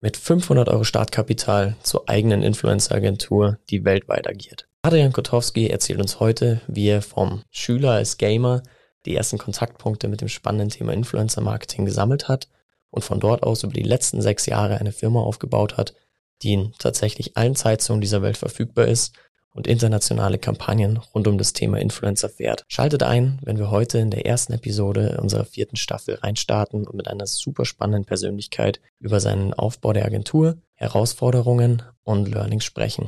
mit 500 Euro Startkapital zur eigenen Influencer-Agentur, die weltweit agiert. Adrian Kotowski erzählt uns heute, wie er vom Schüler als Gamer die ersten Kontaktpunkte mit dem spannenden Thema Influencer-Marketing gesammelt hat und von dort aus über die letzten 6 Jahre eine Firma aufgebaut hat, die in tatsächlich allen Zeitzonen dieser Welt verfügbar ist und internationale Kampagnen rund um das Thema Influencer fährt. Schaltet ein, wenn wir heute in der ersten Episode unserer 4. Staffel reinstarten und mit einer super spannenden Persönlichkeit über seinen Aufbau der Agentur, Herausforderungen und Learnings sprechen.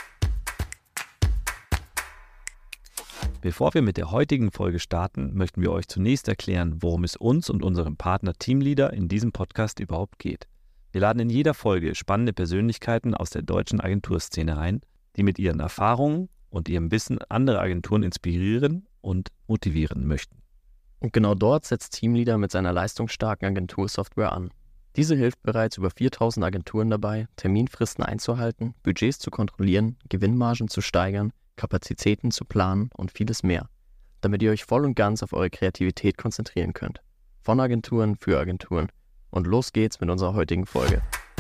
Bevor wir mit der heutigen Folge starten, möchten wir euch zunächst erklären, worum es uns und unserem Partner Teamleader in diesem Podcast überhaupt geht. Wir laden in jeder Folge spannende Persönlichkeiten aus der deutschen Agenturszene ein, die mit ihren Erfahrungen und ihrem Wissen andere Agenturen inspirieren und motivieren möchten. Und genau dort setzt Teamleader mit seiner leistungsstarken Agentursoftware an. Diese hilft bereits über 4000 Agenturen dabei, Terminfristen einzuhalten, Budgets zu kontrollieren, Gewinnmargen zu steigern, Kapazitäten zu planen und vieles mehr, damit ihr euch voll und ganz auf eure Kreativität konzentrieren könnt. Von Agenturen für Agenturen. Und los geht's mit unserer heutigen Folge.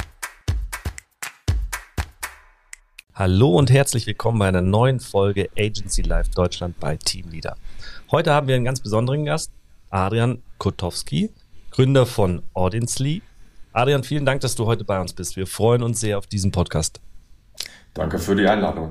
Hallo und herzlich willkommen bei einer neuen Folge Agency Live Deutschland bei Teamleader. Heute haben wir einen ganz besonderen Gast, Adrian Kotowski, Gründer von Audiensly. Adrian, vielen Dank, dass du heute bei uns bist. Wir freuen uns sehr auf diesen Podcast. Danke für die Einladung.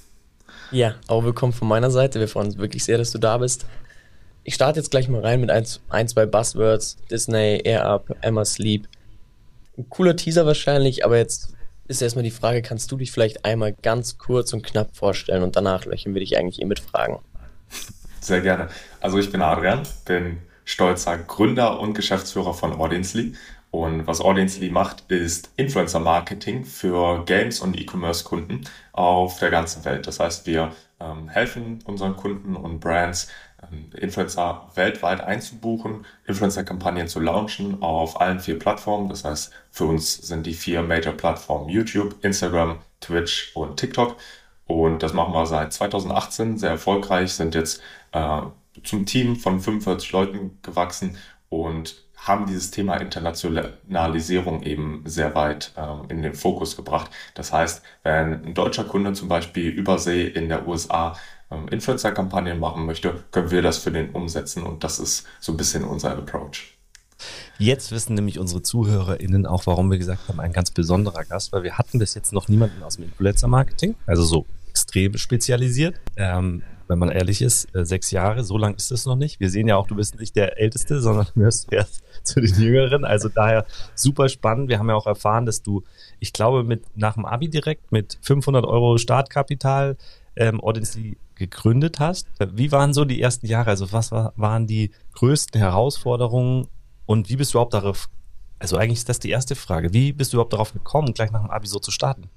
Ja, auch willkommen von meiner Seite. Wir freuen uns wirklich sehr, dass du da bist. Ich starte jetzt gleich mal rein mit ein, zwei Buzzwords. Disney, AirUp, Emma Sleep. Ein cooler Teaser wahrscheinlich, aber jetzt ist erstmal die Frage, kannst du dich vielleicht einmal ganz kurz und knapp vorstellen und danach löchern wir dich eigentlich mit Fragen. Sehr gerne. Also ich bin Adrian, bin stolzer Gründer und Geschäftsführer von Audiensly. Und was Audiensly macht, ist Influencer-Marketing für Games- und E-Commerce-Kunden auf der ganzen Welt. Das heißt, wir helfen unseren Kunden und Brands, Influencer weltweit einzubuchen, Influencer-Kampagnen zu launchen auf allen 4 Plattformen. Das heißt, für uns sind die 4 Major-Plattformen YouTube, Instagram, Twitch und TikTok. Und das machen wir seit 2018 sehr erfolgreich, sind jetzt zum Team von 45 Leuten gewachsen und haben dieses Thema Internationalisierung eben sehr weit in den Fokus gebracht. Das heißt, wenn ein deutscher Kunde zum Beispiel übersee in der USA Influencer-Kampagnen machen möchte, können wir das für den umsetzen und das ist so ein bisschen unser Approach. Jetzt wissen nämlich unsere ZuhörerInnen auch, warum wir gesagt haben, ein ganz besonderer Gast, weil wir hatten bis jetzt noch niemanden aus dem Influencer-Marketing, also so extrem spezialisiert. Wenn man ehrlich ist, 6 Jahre, so lang ist es noch nicht. Wir sehen ja auch, du bist nicht der Älteste, sondern du gehörst erst zu den Jüngeren. Also daher super spannend. Wir haben ja auch erfahren, dass du, ich glaube, nach dem Abi direkt mit 500 Euro Startkapital Audiensly gegründet hast. Wie waren so die ersten Jahre? Also was waren die größten Herausforderungen und wie bist du überhaupt darauf, also eigentlich ist das die erste Frage, wie bist du überhaupt darauf gekommen, gleich nach dem Abi so zu starten?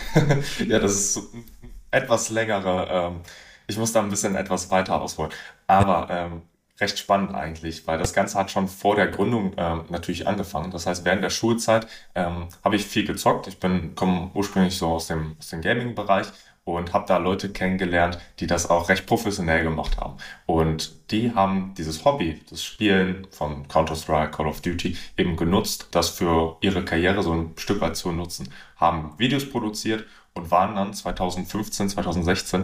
Ja, das ist so etwas längere, ich muss da ein bisschen etwas weiter ausholen, aber recht spannend eigentlich, weil das Ganze hat schon vor der Gründung natürlich angefangen. Das heißt, während der Schulzeit habe ich viel gezockt. Ich komme ursprünglich so aus dem Gaming-Bereich und habe da Leute kennengelernt, die das auch recht professionell gemacht haben. Und die haben dieses Hobby, das Spielen von Counter-Strike, Call of Duty, eben genutzt, das für ihre Karriere so ein Stück weit zu nutzen, haben Videos produziert und waren dann 2015, 2016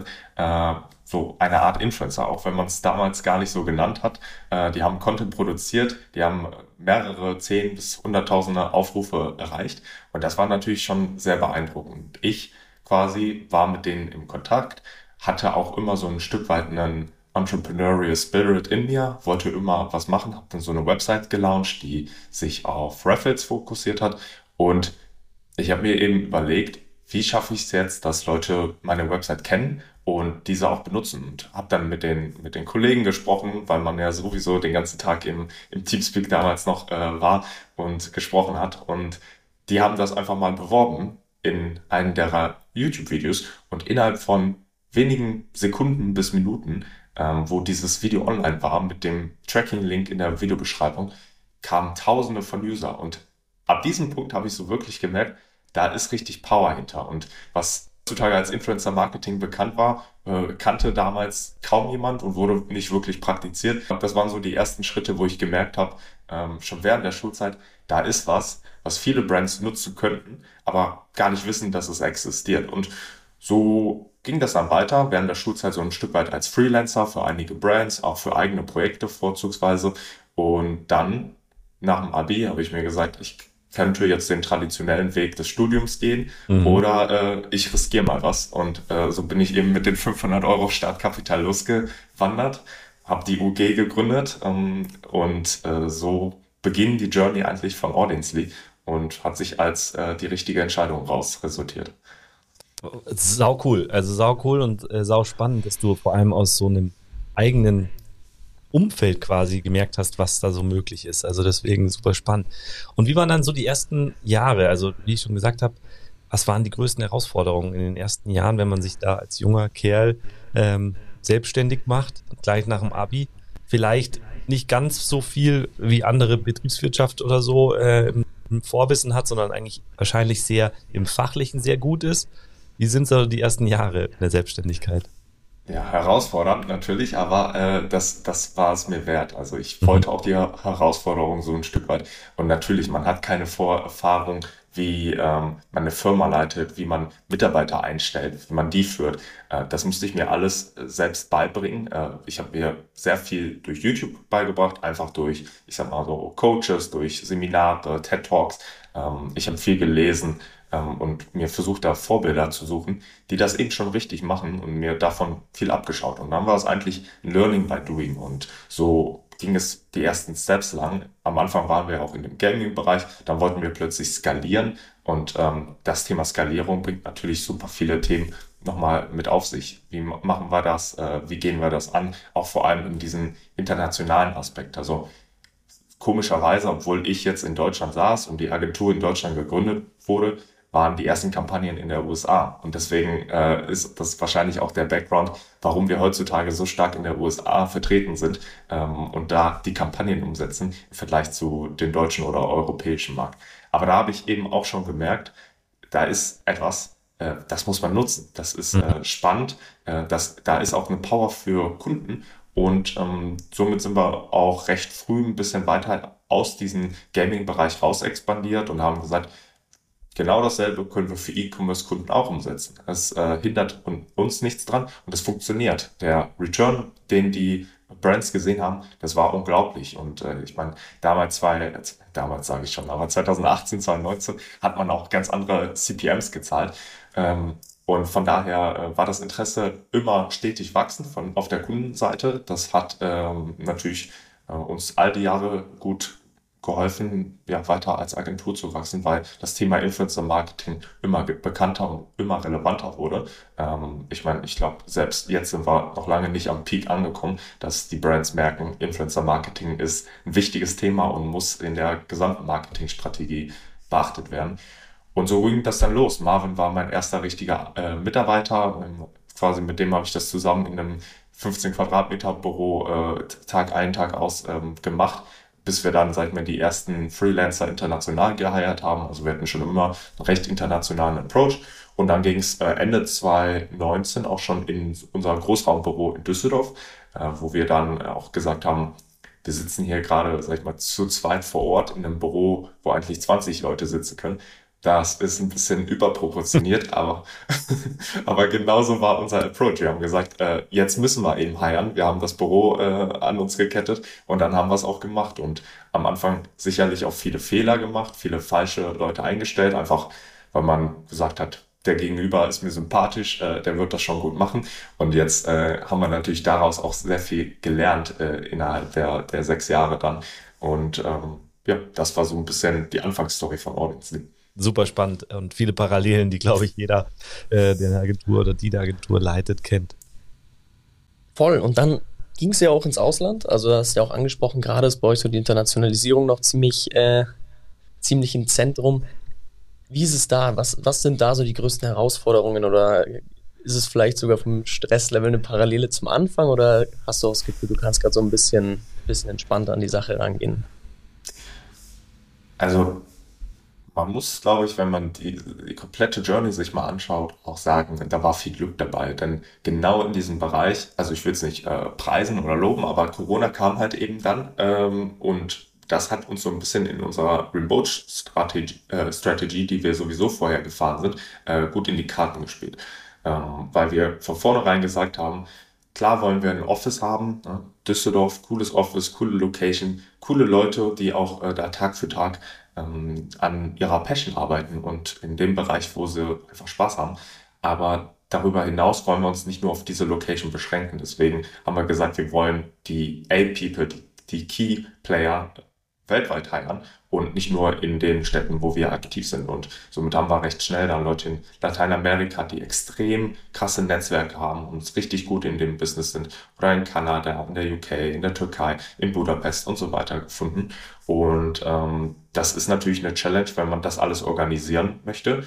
so eine Art Influencer, auch wenn man es damals gar nicht so genannt hat. Die haben Content produziert, die haben mehrere 10 bis 100.000 Aufrufe erreicht und das war natürlich schon sehr beeindruckend. Ich quasi war mit denen im Kontakt, hatte auch immer so ein Stück weit einen Entrepreneurial Spirit in mir, wollte immer was machen, habe dann so eine Website gelauncht, die sich auf Raffles fokussiert hat und ich habe mir eben überlegt, wie schaffe ich es jetzt, dass Leute meine Website kennen und diese auch benutzen und habe dann mit den Kollegen gesprochen, weil man ja sowieso den ganzen Tag im Teamspeak damals noch war und gesprochen hat und die haben das einfach mal beworben in einem der YouTube-Videos und innerhalb von wenigen Sekunden bis Minuten, wo dieses Video online war, mit dem Tracking-Link in der Videobeschreibung, kamen Tausende von User und ab diesem Punkt habe ich so wirklich gemerkt, da ist richtig Power hinter und was heutzutage als Influencer-Marketing bekannt war, kannte damals kaum jemand und wurde nicht wirklich praktiziert. Das waren so die ersten Schritte, wo ich gemerkt habe, schon während der Schulzeit, da ist was viele Brands nutzen könnten, aber gar nicht wissen, dass es existiert. Und so ging das dann weiter, während der Schulzeit so ein Stück weit als Freelancer für einige Brands, auch für eigene Projekte vorzugsweise. Und dann, nach dem Abi, habe ich mir gesagt, ich könnte jetzt den traditionellen Weg des Studiums gehen oder ich riskiere mal was. Und so bin ich eben mit den 500 € Startkapital losgewandert, habe die UG gegründet und so beginnt die Journey eigentlich von Audiensly und hat sich als die richtige Entscheidung raus resultiert. Sau cool, also sau cool und sau spannend, dass du vor allem aus so einem eigenen Umfeld quasi gemerkt hast, was da so möglich ist. Also deswegen super spannend. Und wie waren dann so die ersten Jahre? Also wie ich schon gesagt habe, was waren die größten Herausforderungen in den ersten Jahren, wenn man sich da als junger Kerl selbstständig macht, gleich nach dem Abi? Vielleicht nicht ganz so viel wie andere Betriebswirtschaft oder so im Vorwissen hat, sondern eigentlich wahrscheinlich sehr im Fachlichen sehr gut ist. Wie sind so die ersten Jahre der Selbstständigkeit? Ja, herausfordernd natürlich, aber das war es mir wert. Also ich wollte auch die Herausforderung so ein Stück weit. Und natürlich, man hat keine Vorerfahrung, wie man eine Firma leitet, wie man Mitarbeiter einstellt, wie man die führt. Das musste ich mir alles selbst beibringen. Ich habe mir sehr viel durch YouTube beigebracht, einfach durch, ich sag mal so, Coaches, durch Seminare, TED Talks. Ich habe viel gelesen und mir versucht, da Vorbilder zu suchen, die das eben schon richtig machen und mir davon viel abgeschaut. Und dann war es eigentlich ein Learning by Doing und so ging es die ersten Steps lang. Am Anfang waren wir auch in dem Gaming-Bereich, dann wollten wir plötzlich skalieren und das Thema Skalierung bringt natürlich super viele Themen nochmal mit auf sich. Wie machen wir das? Wie gehen wir das an? Auch vor allem in diesem internationalen Aspekt. Also komischerweise, obwohl ich jetzt in Deutschland saß und die Agentur in Deutschland gegründet wurde, waren die ersten Kampagnen in der USA. Und deswegen ist das wahrscheinlich auch der Background, warum wir heutzutage so stark in der USA vertreten sind und da die Kampagnen umsetzen im Vergleich zu den deutschen oder europäischen Markt. Aber da habe ich eben auch schon gemerkt, da ist etwas, das muss man nutzen. Das ist spannend. Da ist auch eine Power für Kunden. Und somit sind wir auch recht früh ein bisschen weiter aus diesem Gaming-Bereich raus expandiert und haben gesagt, genau dasselbe können wir für E-Commerce-Kunden auch umsetzen. Es hindert uns nichts dran und es funktioniert. Der Return, den die Brands gesehen haben, das war unglaublich. Und ich meine, damals sage ich schon, aber 2018, 2019 hat man auch ganz andere CPMs gezahlt. Und von daher war das Interesse immer stetig wachsend auf der Kundenseite. Das hat natürlich uns all die Jahre gut geholfen, ja, weiter als Agentur zu wachsen, weil das Thema Influencer-Marketing immer bekannter und immer relevanter wurde. Ich meine, ich glaube, selbst jetzt sind wir noch lange nicht am Peak angekommen, dass die Brands merken, Influencer-Marketing ist ein wichtiges Thema und muss in der gesamten Marketingstrategie beachtet werden. Und so ging das dann los. Marvin war mein erster richtiger Mitarbeiter. Quasi mit dem habe ich das zusammen in einem 15 Quadratmeter Büro Tag ein, Tag aus gemacht, bis wir dann, sag ich mal, die ersten Freelancer international geheiert haben. Also wir hatten schon immer einen recht internationalen Approach. Und dann ging es Ende 2019 auch schon in unser Großraumbüro in Düsseldorf, wo wir dann auch gesagt haben, wir sitzen hier gerade, sag ich mal, zu zweit vor Ort in einem Büro, wo eigentlich 20 Leute sitzen können. Das ist ein bisschen überproportioniert, aber genauso war unser Approach. Wir haben gesagt, jetzt müssen wir eben hiren. Wir haben das Büro an uns gekettet und dann haben wir es auch gemacht. Und am Anfang sicherlich auch viele Fehler gemacht, viele falsche Leute eingestellt, einfach weil man gesagt hat, der Gegenüber ist mir sympathisch, der wird das schon gut machen. Und jetzt haben wir natürlich daraus auch sehr viel gelernt innerhalb der 6 Jahre dann. Und ja, das war so ein bisschen die Anfangsstory von Audiensly. Super spannend und viele Parallelen, die, glaube ich, jeder, der eine Agentur oder die eine Agentur leitet, kennt. Voll. Und dann ging es ja auch ins Ausland. Also du hast ja auch angesprochen, gerade ist bei euch so die Internationalisierung noch ziemlich im Zentrum. Wie ist es da? Was sind da so die größten Herausforderungen? Oder ist es vielleicht sogar vom Stresslevel eine Parallele zum Anfang? Oder hast du auch das Gefühl, du kannst gerade so ein bisschen entspannter an die Sache rangehen? Also Man muss, glaube ich, wenn man die komplette Journey sich mal anschaut, auch sagen, da war viel Glück dabei. Denn genau in diesem Bereich, also ich will es nicht preisen oder loben, aber Corona kam halt eben dann und das hat uns so ein bisschen in unserer Remote-Strategie, die wir sowieso vorher gefahren sind, gut in die Karten gespielt. Weil wir von vornherein gesagt haben, klar wollen wir ein Office haben, ne? Düsseldorf, cooles Office, coole Location, coole Leute, die auch da Tag für Tag an ihrer Passion arbeiten und in dem Bereich, wo sie einfach Spaß haben. Aber darüber hinaus wollen wir uns nicht nur auf diese Location beschränken. Deswegen haben wir gesagt, wir wollen die A-People, die Key Player weltweit heiern und nicht nur in den Städten, wo wir aktiv sind. Und somit haben wir recht schnell dann Leute in Lateinamerika, die extrem krasse Netzwerke haben und richtig gut in dem Business sind. Oder in Kanada, in der UK, in der Türkei, in Budapest und so weiter gefunden. Und das ist natürlich eine Challenge, wenn man das alles organisieren möchte.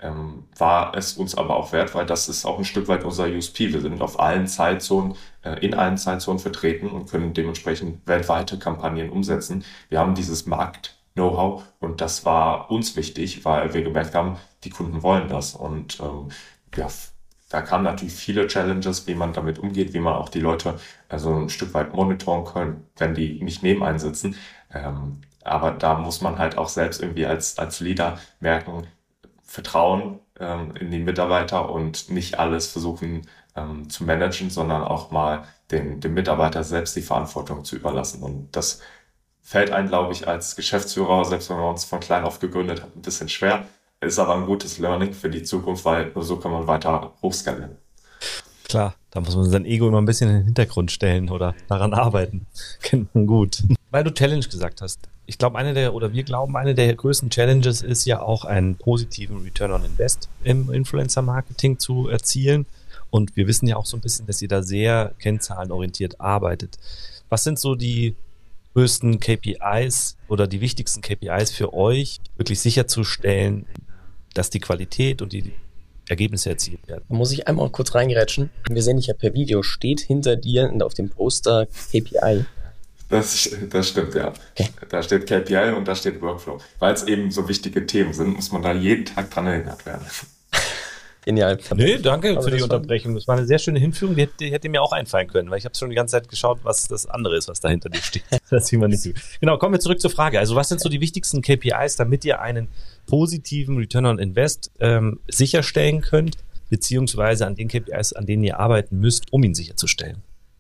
War es uns aber auch wert, weil das ist auch ein Stück weit unser USP. Wir sind auf allen Zeitzonen, in allen Zeitzonen vertreten und können dementsprechend weltweite Kampagnen umsetzen. Wir haben dieses Markt-Know-how und das war uns wichtig, weil wir gemerkt haben, die Kunden wollen das. Und ja, da kamen natürlich viele Challenges, wie man damit umgeht, wie man auch die Leute also ein Stück weit monitoren kann, wenn die nicht neben einen sitzen. Aber da muss man halt auch selbst irgendwie als Leader merken, Vertrauen in die Mitarbeiter und nicht alles versuchen zu managen, sondern auch mal dem Mitarbeiter selbst die Verantwortung zu überlassen. Und das fällt einem, glaube ich, als Geschäftsführer, selbst wenn man uns von klein auf gegründet hat, ein bisschen schwer. Ist aber ein gutes Learning für die Zukunft, weil nur so kann man weiter hochskalieren. Klar, da muss man sein Ego immer ein bisschen in den Hintergrund stellen oder daran arbeiten. Kennt man gut. Weil du Challenge gesagt hast. Ich glaube, wir glauben, eine der größten Challenges ist ja auch einen positiven Return on Invest im Influencer-Marketing zu erzielen. Und wir wissen ja auch so ein bisschen, dass ihr da sehr kennzahlenorientiert arbeitet. Was sind so die größten KPIs oder die wichtigsten KPIs für euch, wirklich sicherzustellen, dass die Qualität und die Ergebnisse erzielt werden? Da muss ich einmal kurz reingerätschen. Wir sehen dich ja per Video. Steht hinter dir und auf dem Poster KPI? Das stimmt, ja. Okay. Da steht KPI und da steht Workflow. Weil es eben so wichtige Themen sind, muss man da jeden Tag dran erinnert werden. Genial. Nee, danke für die Unterbrechung. Das war eine sehr schöne Hinführung, die hätte mir auch einfallen können, weil ich habe schon die ganze Zeit geschaut, was das andere ist, was da hinter dir steht. Das sieht man nicht so. Genau, kommen wir zurück zur Frage. Also was sind so die wichtigsten KPIs, damit ihr einen positiven Return on Invest sicherstellen könnt, beziehungsweise an den KPIs, an denen ihr arbeiten müsst, um ihn sicherzustellen?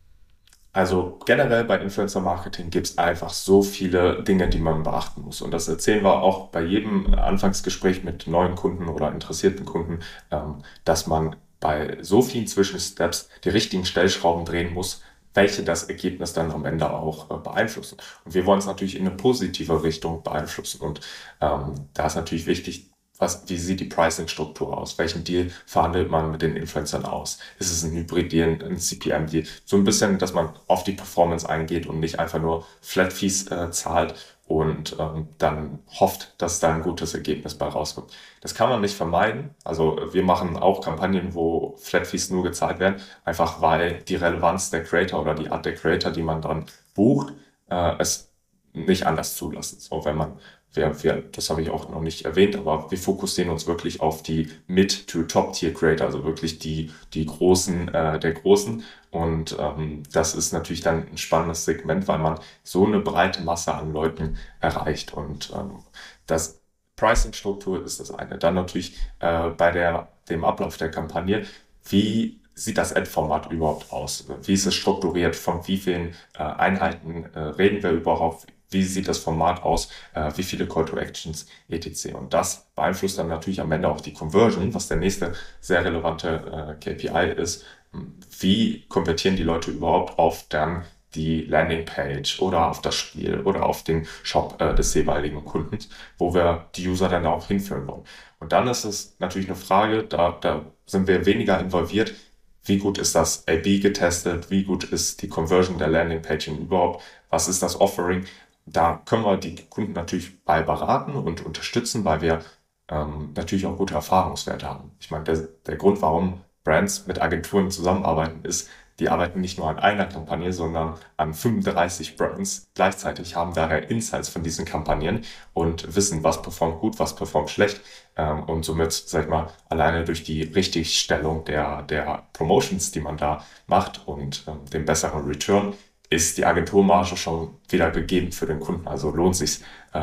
Also generell bei Influencer-Marketing gibt es einfach so viele Dinge, die man beachten muss. Und das erzählen wir auch bei jedem Anfangsgespräch mit neuen Kunden oder interessierten Kunden, dass man bei so vielen Zwischensteps die richtigen Stellschrauben drehen muss, welche das Ergebnis dann am Ende auch beeinflussen. Und wir wollen es natürlich in eine positive Richtung beeinflussen. Und da ist natürlich wichtig, wie sieht die Pricing-Struktur aus? Welchen Deal verhandelt man mit den Influencern aus? Ist es ein Hybrid-Deal, ein CPM-Deal? So ein bisschen, dass man auf die Performance eingeht und nicht einfach nur Flat-Fees zahlt und dann hofft, dass da ein gutes Ergebnis bei rauskommt. Das kann man nicht vermeiden. Also wir machen auch Kampagnen, wo Flat-Fees nur gezahlt werden, einfach weil die Relevanz der Creator oder die Art der Creator, die man dann bucht, es nicht anders zulassen. So, wenn man das habe ich auch noch nicht erwähnt, aber wir fokussieren uns wirklich auf die Mid-to-Top-Tier-Creator, also wirklich die Großen der Großen. Und das ist natürlich dann ein spannendes Segment, weil man so eine breite Masse an Leuten erreicht. Und das Pricing-Struktur ist das eine. Dann natürlich bei dem Ablauf der Kampagne, wie sieht das Ad-Format überhaupt aus? Wie ist es strukturiert? Von wie vielen Einheiten reden wir überhaupt? Wie sieht das Format aus? Wie viele Call to Actions etc. Und das beeinflusst dann natürlich am Ende auch die Conversion, was der nächste sehr relevante KPI ist. Wie konvertieren die Leute überhaupt auf dann die Landingpage oder auf das Spiel oder auf den Shop des jeweiligen Kundens, wo wir die User dann auch hinführen wollen. Und dann ist es natürlich eine Frage, da sind wir weniger involviert. Wie gut ist das A/B getestet? Wie gut ist die Conversion der Landingpage überhaupt? Was ist das Offering? Da können wir die Kunden natürlich bei beraten und unterstützen, weil wir natürlich auch gute Erfahrungswerte haben. Ich meine, der Grund, warum Brands mit Agenturen zusammenarbeiten, ist, die arbeiten nicht nur an einer Kampagne, sondern an 35 Brands gleichzeitig, haben daher Insights von diesen Kampagnen und wissen, was performt gut, was performt schlecht. Und somit, sag ich mal, alleine durch die Richtigstellung der Promotions, die man da macht und den besseren Return, ist die Agenturmarge schon wieder gegeben für den Kunden. Also lohnt sich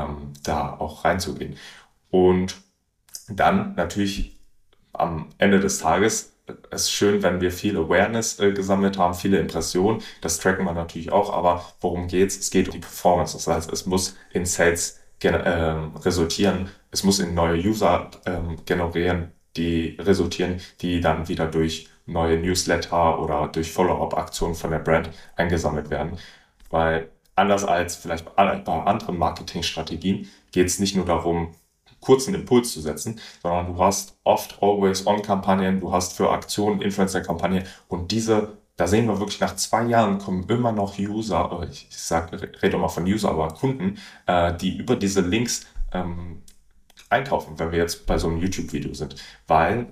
da auch reinzugehen. Und dann natürlich am Ende des Tages es ist schön, wenn wir viel Awareness gesammelt haben, viele Impressionen. Das tracken wir natürlich auch, aber worum geht's? Es geht um die Performance. Das heißt, es muss in Sales resultieren. Es muss in neue User generieren, die resultieren, die dann wieder durch neue Newsletter oder durch Follow-up-Aktionen von der Brand eingesammelt werden. Weil anders als vielleicht bei anderen Marketingstrategien geht es nicht nur darum, kurzen Impuls zu setzen, sondern du hast oft Always-on-Kampagnen, du hast für Aktionen Influencer-Kampagnen und da sehen wir wirklich nach 2 Jahren kommen immer noch User, rede immer von User, aber Kunden, die über diese Links einkaufen, wenn wir jetzt bei so einem YouTube-Video sind, weil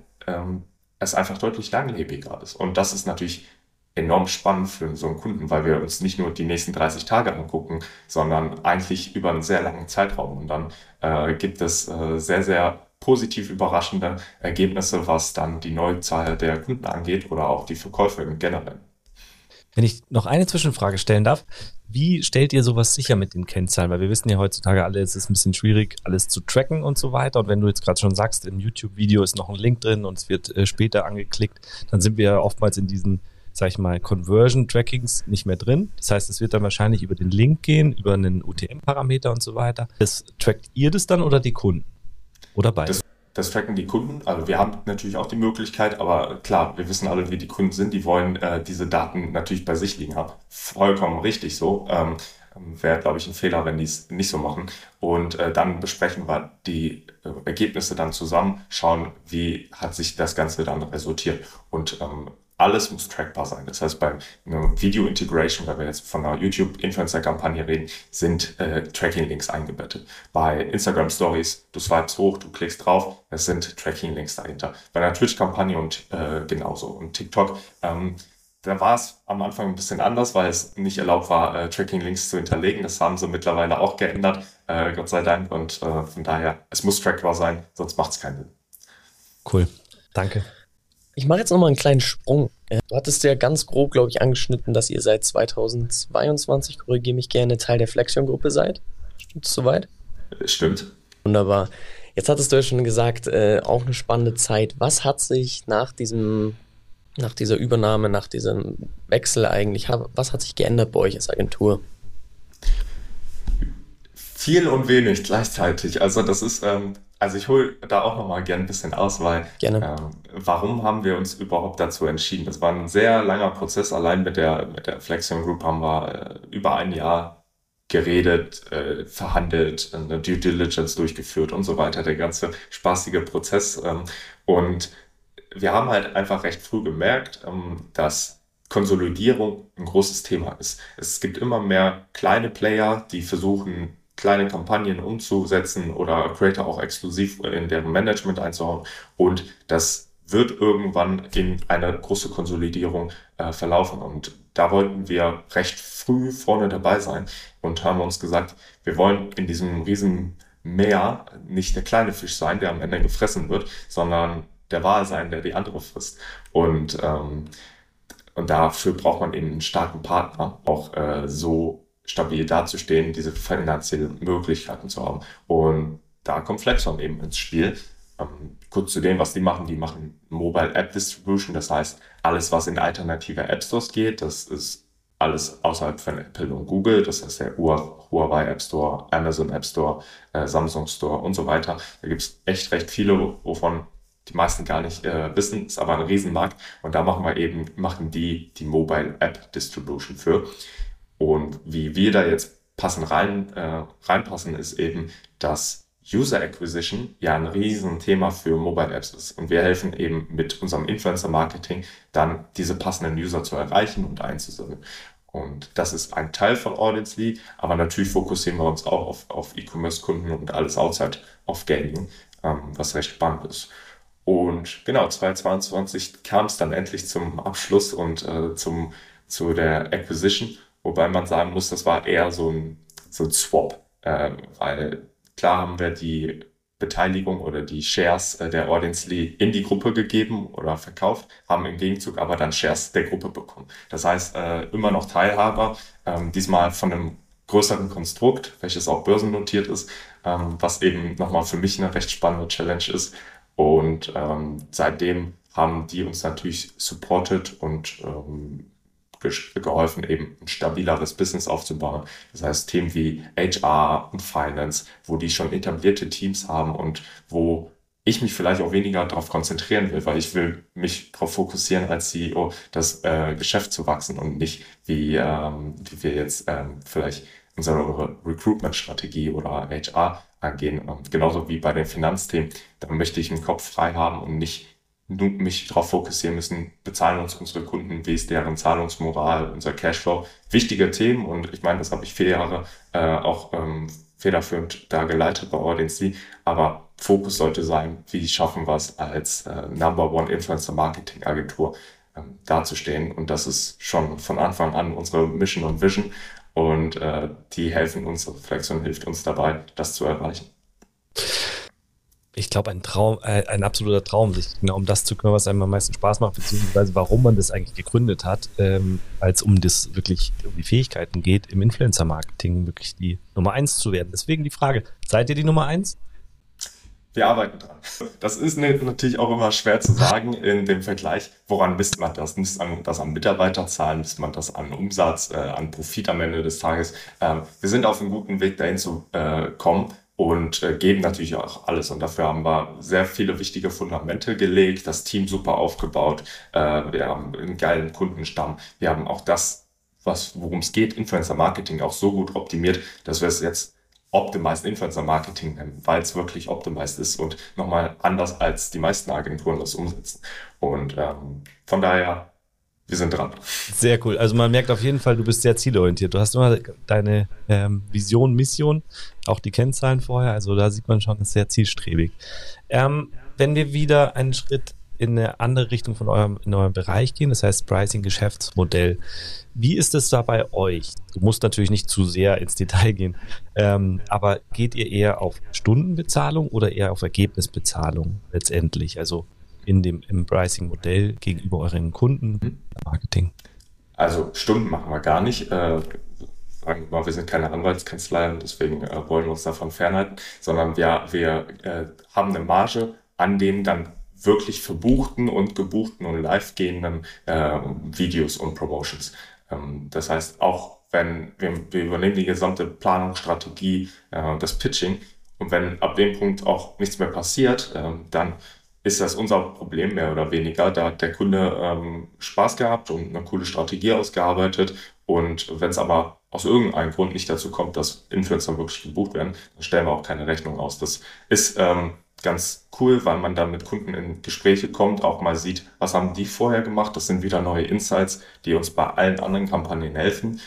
es einfach deutlich langlebiger ist. Und das ist natürlich enorm spannend für so einen Kunden, weil wir uns nicht nur die nächsten 30 Tage angucken, sondern eigentlich über einen sehr langen Zeitraum. Und dann gibt es sehr, sehr positiv überraschende Ergebnisse, was dann die Neuzahl der Kunden angeht oder auch die Verkäufe im Generellen. Wenn ich noch eine Zwischenfrage stellen darf, wie stellt ihr sowas sicher mit den Kennzahlen? Weil wir wissen ja heutzutage alle, es ist ein bisschen schwierig, alles zu tracken und so weiter. Und wenn du jetzt gerade schon sagst, im YouTube-Video ist noch ein Link drin und es wird später angeklickt, dann sind wir ja oftmals in diesen, sag ich mal, Conversion-Trackings nicht mehr drin. Das heißt, es wird dann wahrscheinlich über den Link gehen, über einen UTM-Parameter und so weiter. Trackt ihr das dann oder die Kunden? Oder beides? Das tracken die Kunden. Also wir haben natürlich auch die Möglichkeit, aber klar, wir wissen alle, wie die Kunden sind. Die wollen diese Daten natürlich bei sich liegen haben. Vollkommen richtig so. Wäre, glaube ich, ein Fehler, wenn die es nicht so machen. Und dann besprechen wir die Ergebnisse dann zusammen, schauen, wie hat sich das Ganze dann resultiert. Und alles muss trackbar sein. Das heißt, bei einer Video-Integration, wenn wir jetzt von einer YouTube-Influencer-Kampagne reden, sind Tracking-Links eingebettet. Bei Instagram-Stories, du swipest hoch, du klickst drauf, es sind Tracking-Links dahinter. Bei einer Twitch-Kampagne und genauso. Und TikTok, da war es am Anfang ein bisschen anders, weil es nicht erlaubt war, Tracking-Links zu hinterlegen. Das haben sie mittlerweile auch geändert, Gott sei Dank. Und von daher, es muss trackbar sein, sonst macht es keinen Sinn. Cool, danke. Ich mache jetzt nochmal einen kleinen Sprung. Du hattest ja ganz grob, glaube ich, angeschnitten, dass ihr seit 2022, korrigiere mich gerne, Teil der Flexion-Gruppe seid. Stimmt es soweit? Stimmt. Wunderbar. Jetzt hattest du ja schon gesagt, auch eine spannende Zeit. Was hat sich nach dieser Übernahme, nach diesem Wechsel eigentlich, was hat sich geändert bei euch als Agentur? Viel und wenig gleichzeitig. Also das ist, ich hole da auch nochmal gerne ein bisschen aus, weil warum haben wir uns überhaupt dazu entschieden? Das war ein sehr langer Prozess. Allein mit der Flexion Group haben wir über ein Jahr geredet, verhandelt, eine Due Diligence durchgeführt und so weiter. Der ganze spaßige Prozess. Und wir haben halt einfach recht früh gemerkt, dass Konsolidierung ein großes Thema ist. Es gibt immer mehr kleine Player, die versuchen, kleine Kampagnen umzusetzen oder Creator auch exklusiv in deren Management einzuhauen. Und das wird irgendwann in eine große Konsolidierung verlaufen. Und da wollten wir recht früh vorne dabei sein und haben uns gesagt, wir wollen in diesem riesen Meer nicht der kleine Fisch sein, der am Ende gefressen wird, sondern der Wal sein, der die andere frisst. Und dafür braucht man eben einen starken Partner, auch so stabil dazustehen, diese finanziellen Möglichkeiten zu haben. Und da kommt Flexion eben ins Spiel. Kurz zu dem, was die machen. Die machen Mobile App Distribution. Das heißt, alles, was in alternative App Stores geht, das ist alles außerhalb von Apple und Google. Das heißt der Huawei App Store, Amazon App Store, Samsung Store und so weiter. Da gibt es echt recht viele, wovon die meisten gar nicht wissen. Ist aber ein Riesenmarkt. Und da machen die Mobile App Distribution für. Und wie wir da jetzt reinpassen, ist eben, dass User Acquisition ja ein Riesenthema für Mobile Apps ist. Und wir helfen eben mit unserem Influencer Marketing dann diese passenden User zu erreichen und einzusammeln. Und das ist ein Teil von Audience.ly, aber natürlich fokussieren wir uns auch auf E-Commerce-Kunden und alles outside of Gaming, was recht spannend ist. Und genau, 2022 kam es dann endlich zum Abschluss und zu der Acquisition, wobei man sagen muss, das war eher so ein Swap, weil klar haben wir die Beteiligung oder die Shares der Audensly in die Gruppe gegeben oder verkauft, haben im Gegenzug aber dann Shares der Gruppe bekommen. Das heißt, immer noch Teilhaber, diesmal von einem größeren Konstrukt, welches auch börsennotiert ist, was eben nochmal für mich eine recht spannende Challenge ist. Und seitdem haben die uns natürlich supported und geholfen, eben ein stabileres Business aufzubauen. Das heißt, Themen wie HR und Finance, wo die schon etablierte Teams haben und wo ich mich vielleicht auch weniger darauf konzentrieren will, weil ich will mich darauf fokussieren, als CEO das Geschäft zu wachsen und nicht wie wir jetzt vielleicht unsere Recruitment-Strategie oder HR angehen. Und genauso wie bei den Finanzthemen, da möchte ich einen Kopf frei haben und nicht mich darauf fokussieren müssen, bezahlen uns unsere Kunden, wie ist deren Zahlungsmoral, unser Cashflow. Wichtige Themen und ich meine, das habe ich 4 Jahre auch federführend da geleitet bei Audensly, aber Fokus sollte sein, wie schaffen wir es als Number One Influencer Marketing Agentur dazustehen, und das ist schon von Anfang an unsere Mission und Vision, und die helfen uns, Flexion hilft uns dabei, das zu erreichen. Ich glaube, ein absoluter Traum, sich genau um das zu kümmern, was einem am meisten Spaß macht, beziehungsweise warum man das eigentlich gegründet hat, als um die Fähigkeiten geht, im Influencer-Marketing wirklich die Nummer 1 zu werden. Deswegen die Frage, seid ihr die Nummer 1? Wir arbeiten dran. Das ist natürlich auch immer schwer zu sagen in dem Vergleich. Woran misst man das? Misst man das an Mitarbeiterzahlen? Misst man das an Umsatz, an Profit am Ende des Tages? Wir sind auf einem guten Weg, dahin zu kommen. Und geben natürlich auch alles. Und dafür haben wir sehr viele wichtige Fundamente gelegt, das Team super aufgebaut. Wir haben einen geilen Kundenstamm. Wir haben auch das, worum es geht, Influencer Marketing, auch so gut optimiert, dass wir es jetzt Optimized Influencer Marketing nennen, weil es wirklich optimized ist und nochmal anders als die meisten Agenturen das umsetzen. Und von daher, wir sind dran. Sehr cool. Also man merkt auf jeden Fall, du bist sehr zielorientiert. Du hast immer deine Vision, Mission, auch die Kennzahlen vorher. Also da sieht man schon, das ist sehr zielstrebig. Wenn wir wieder einen Schritt in eine andere Richtung in eurem Bereich gehen, das heißt Pricing, Geschäftsmodell. Wie ist es da bei euch? Du musst natürlich nicht zu sehr ins Detail gehen, aber geht ihr eher auf Stundenbezahlung oder eher auf Ergebnisbezahlung letztendlich? Also im Pricing-Modell gegenüber euren Kunden, Marketing? Also Stunden machen wir gar nicht. Sagen wir mal, wir sind keine Anwaltskanzlei und deswegen wollen wir uns davon fernhalten, sondern wir haben eine Marge an den dann wirklich verbuchten und gebuchten und live gehenden Videos und Promotions. Das heißt, auch wenn wir übernehmen die gesamte Planungsstrategie, das Pitching, und wenn ab dem Punkt auch nichts mehr passiert, dann ist das unser Problem mehr oder weniger. Da hat der Kunde Spaß gehabt und eine coole Strategie ausgearbeitet. Und wenn es aber aus irgendeinem Grund nicht dazu kommt, dass Influencer wirklich gebucht werden, dann stellen wir auch keine Rechnung aus. Das ist ganz cool, weil man dann mit Kunden in Gespräche kommt, auch mal sieht, was haben die vorher gemacht. Das sind wieder neue Insights, die uns bei allen anderen Kampagnen helfen.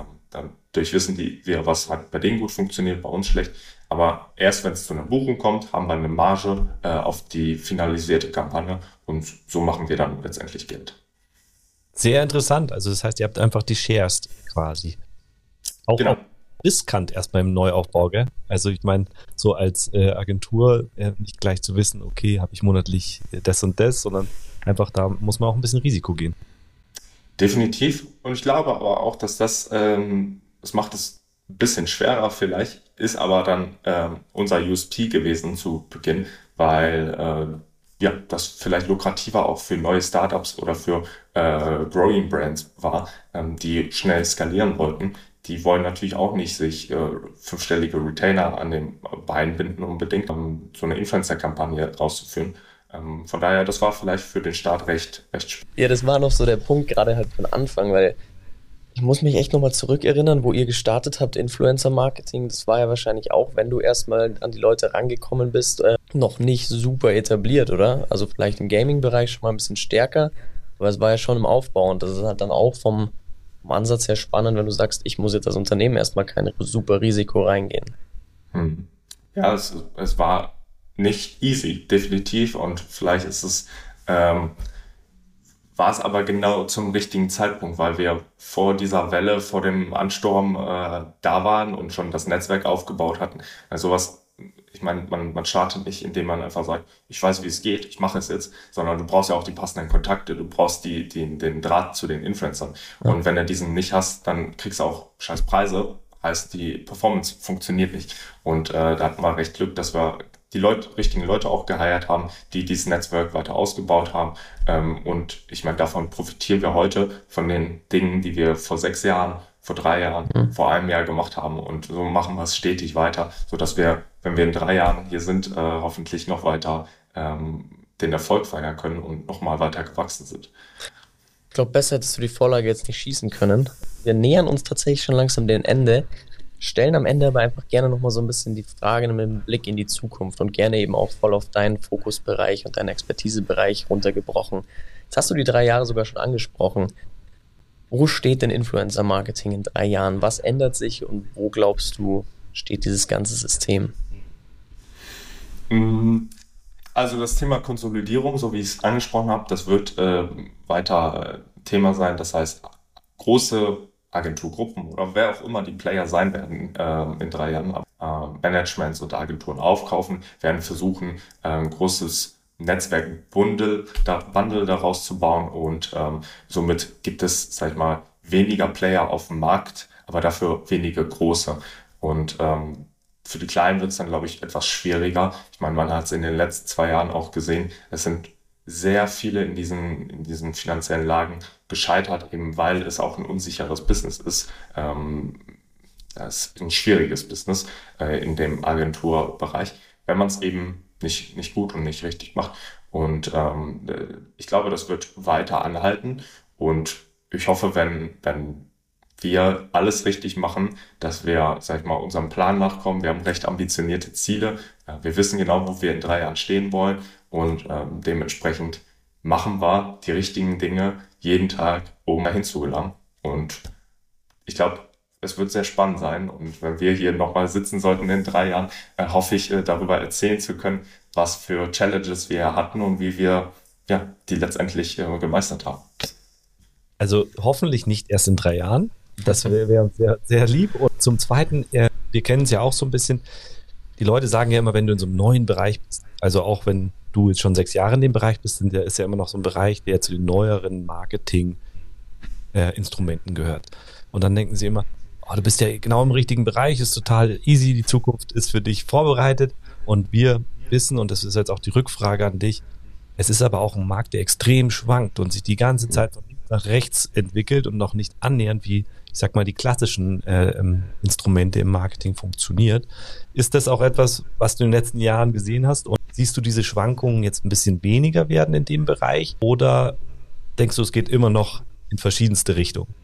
Dadurch wissen wir, was hat bei denen gut funktioniert, bei uns schlecht. Aber erst wenn es zu einer Buchung kommt, haben wir eine Marge auf die finalisierte Kampagne, und so machen wir dann letztendlich Geld. Sehr interessant. Also das heißt, ihr habt einfach die Shares quasi. Auch genau. Riskant erst beim Neuaufbau, gell? Also ich meine, so als Agentur nicht gleich zu wissen, okay, habe ich monatlich das und das, sondern einfach da muss man auch ein bisschen Risiko gehen. Definitiv. Und ich glaube aber auch, dass das macht es ein bisschen schwerer vielleicht, ist aber dann unser USP gewesen zu Beginn, weil das vielleicht lukrativer auch für neue Startups oder für Growing Brands war, die schnell skalieren wollten. Die wollen natürlich auch nicht sich 5-stellige Retainer an den Beinen binden, unbedingt, um so eine Influencer-Kampagne rauszuführen. Von daher, das war vielleicht für den Start recht schwierig. Ja, das war noch so der Punkt, gerade halt von Anfang, weil ich muss mich echt nochmal zurückerinnern, wo ihr gestartet habt, Influencer-Marketing. Das war ja wahrscheinlich auch, wenn du erstmal an die Leute rangekommen bist, noch nicht super etabliert, oder? Also vielleicht im Gaming-Bereich schon mal ein bisschen stärker, aber es war ja schon im Aufbau, und das ist halt dann auch vom Ansatz her spannend, wenn du sagst, ich muss jetzt als Unternehmen erstmal kein super Risiko reingehen. Ja, es war nicht easy, definitiv. Und vielleicht war es aber genau zum richtigen Zeitpunkt, weil wir vor dieser Welle, vor dem Ansturm da waren und schon das Netzwerk aufgebaut hatten. Also ich meine, man startet nicht, indem man einfach sagt, ich weiß, wie es geht, ich mache es jetzt, sondern du brauchst ja auch die passenden Kontakte, du brauchst den Draht zu den Influencern. Ja. Und wenn du diesen nicht hast, dann kriegst du auch scheiß Preise, heißt die Performance funktioniert nicht. Und da hatten wir recht Glück, dass wir die richtigen Leute auch geheiert haben, die dieses Netzwerk weiter ausgebaut haben. Und ich meine, davon profitieren wir heute von den Dingen, die wir vor 6 Jahren, vor 3 Jahren, vor einem Jahr gemacht haben. Und so machen wir es stetig weiter, sodass wir, wenn wir in 3 Jahren hier sind, hoffentlich noch weiter den Erfolg feiern können und nochmal weiter gewachsen sind. Ich glaube, besser hättest du die Vorlage jetzt nicht schießen können. Wir nähern uns tatsächlich schon langsam dem Ende, stellen am Ende aber einfach gerne nochmal so ein bisschen die Frage mit einem Blick in die Zukunft und gerne eben auch voll auf deinen Fokusbereich und deinen Expertisebereich runtergebrochen. Jetzt hast du die 3 Jahre sogar schon angesprochen. Wo steht denn Influencer-Marketing in 3 Jahren? Was ändert sich und wo glaubst du, steht dieses ganze System? Also das Thema Konsolidierung, so wie ich es angesprochen habe, das wird weiter Thema sein. Das heißt, große Agenturgruppen oder wer auch immer die Player sein werden in 3 Jahren, Managements und Agenturen aufkaufen, werden versuchen, ein großes Netzwerk-Bundle daraus zu bauen und somit gibt es, sag ich mal, weniger Player auf dem Markt, aber dafür wenige große. Und für die Kleinen wird es dann, glaube ich, etwas schwieriger. Ich meine, man hat es in den letzten 2 Jahren auch gesehen, es sind sehr viele in diesen finanziellen Lagen gescheitert, eben weil es auch ein unsicheres Business ist. Das ist ein schwieriges Business in dem Agenturbereich, wenn man es eben nicht gut und nicht richtig macht. Und ich glaube, das wird weiter anhalten. Und ich hoffe, wenn wir alles richtig machen, dass wir, sag ich mal, unserem Plan nachkommen. Wir haben recht ambitionierte Ziele. Wir wissen genau, wo wir in 3 Jahren stehen wollen. Und dementsprechend machen wir die richtigen Dinge jeden Tag, um dahin zu gelangen. Und ich glaube, es wird sehr spannend sein. Und wenn wir hier nochmal sitzen sollten in 3 Jahren, hoffe ich, darüber erzählen zu können, was für Challenges wir hatten und wie wir die letztendlich gemeistert haben. Also hoffentlich nicht erst in 3 Jahren. Das wäre uns sehr, sehr lieb. Und zum Zweiten, wir kennen es ja auch so ein bisschen, die Leute sagen ja immer, wenn du in so einem neuen Bereich bist, also auch wenn du jetzt schon 6 Jahre in dem Bereich bist, ist ja immer noch so ein Bereich, der zu den neueren Marketing-Instrumenten gehört. Und dann denken sie immer, du bist ja genau im richtigen Bereich, ist total easy, die Zukunft ist für dich vorbereitet. Und wir wissen, und das ist jetzt auch die Rückfrage an dich, es ist aber auch ein Markt, der extrem schwankt und sich die ganze Zeit von links nach rechts entwickelt und noch nicht annähernd wie, ich sag mal, die klassischen Instrumente im Marketing funktioniert. Ist das auch etwas, was du in den letzten Jahren gesehen hast? Und siehst du diese Schwankungen jetzt ein bisschen weniger werden in dem Bereich? Oder denkst du, es geht immer noch in verschiedenste Richtungen?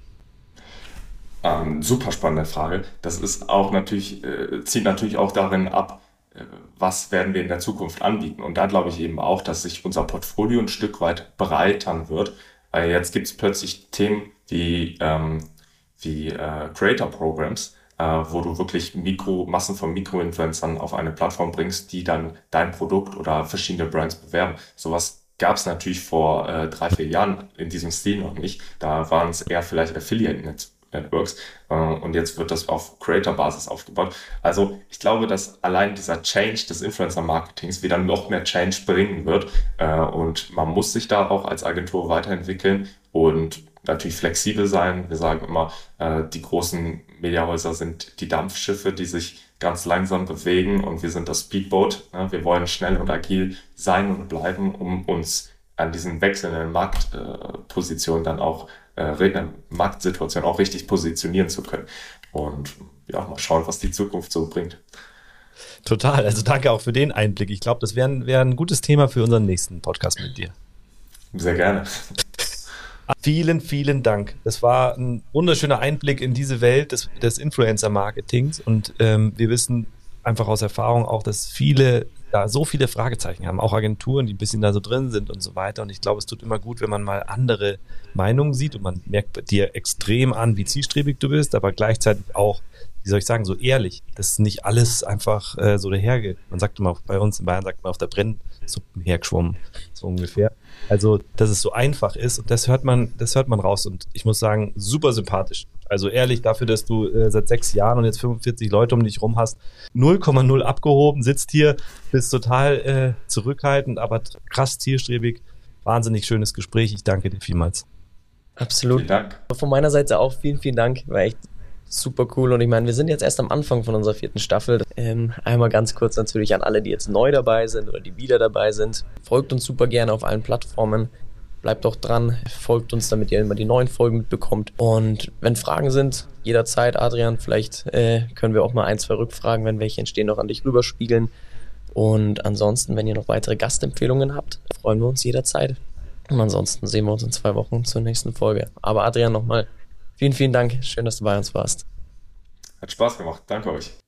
Super spannende Frage. Das ist auch natürlich, zieht natürlich auch darin ab, was werden wir in der Zukunft anbieten. Und da glaube ich eben auch, dass sich unser Portfolio ein Stück weit breitern wird. Jetzt gibt es plötzlich Themen wie Creator Programs, wo du wirklich Massen von Mikroinfluencern auf eine Plattform bringst, die dann dein Produkt oder verschiedene Brands bewerben. Sowas gab es natürlich vor 3-4 Jahren in diesem Stil noch nicht. Da waren es eher vielleicht Affiliate-Networks und jetzt wird das auf Creator-Basis aufgebaut. Also ich glaube, dass allein dieser Change des Influencer-Marketings wieder noch mehr Change bringen wird und man muss sich da auch als Agentur weiterentwickeln und natürlich flexibel sein. Wir sagen immer, die großen Mediahäuser sind die Dampfschiffe, die sich ganz langsam bewegen und wir sind das Speedboat. Wir wollen schnell und agil sein und bleiben, um uns an diesen wechselnden Marktpositionen dann auch Marktsituation auch richtig positionieren zu können. Und mal schauen, was die Zukunft so bringt. Total, also danke auch für den Einblick. Ich glaube, das wäre ein gutes Thema für unseren nächsten Podcast mit dir. Sehr gerne. Vielen, vielen Dank. Das war ein wunderschöner Einblick in diese Welt des Influencer-Marketings und wir wissen einfach aus Erfahrung auch, dass viele da so viele Fragezeichen haben, auch Agenturen, die ein bisschen da so drin sind und so weiter. Und ich glaube, es tut immer gut, wenn man mal andere Meinungen sieht und man merkt bei dir extrem an, wie zielstrebig du bist, aber gleichzeitig auch, wie soll ich sagen, so ehrlich, dass nicht alles einfach so dahergeht. Man sagt immer, bei uns in Bayern sagt man auf der Brennsuppen hergeschwommen, so ungefähr. Also, dass es so einfach ist und das hört man raus und ich muss sagen, super sympathisch. Also ehrlich, dafür, dass du seit 6 Jahren und jetzt 45 Leute um dich rum hast, 0,0 abgehoben, sitzt hier, bist total zurückhaltend, aber krass zielstrebig. Wahnsinnig schönes Gespräch. Ich danke dir vielmals. Absolut. Vielen Dank. Von meiner Seite auch vielen, vielen Dank. War echt super cool. Und ich meine, wir sind jetzt erst am Anfang von unserer 4. Staffel. Einmal ganz kurz natürlich an alle, die jetzt neu dabei sind oder die wieder dabei sind. Folgt uns super gerne auf allen Plattformen. Bleibt auch dran, folgt uns, damit ihr immer die neuen Folgen mitbekommt. Und wenn Fragen sind, jederzeit, Adrian, vielleicht können wir auch mal 1, 2 Rückfragen, wenn welche entstehen, noch an dich rüberspiegeln. Und ansonsten, wenn ihr noch weitere Gastempfehlungen habt, freuen wir uns jederzeit. Und ansonsten sehen wir uns in 2 Wochen zur nächsten Folge. Aber Adrian, nochmal vielen, vielen Dank. Schön, dass du bei uns warst. Hat Spaß gemacht. Danke euch.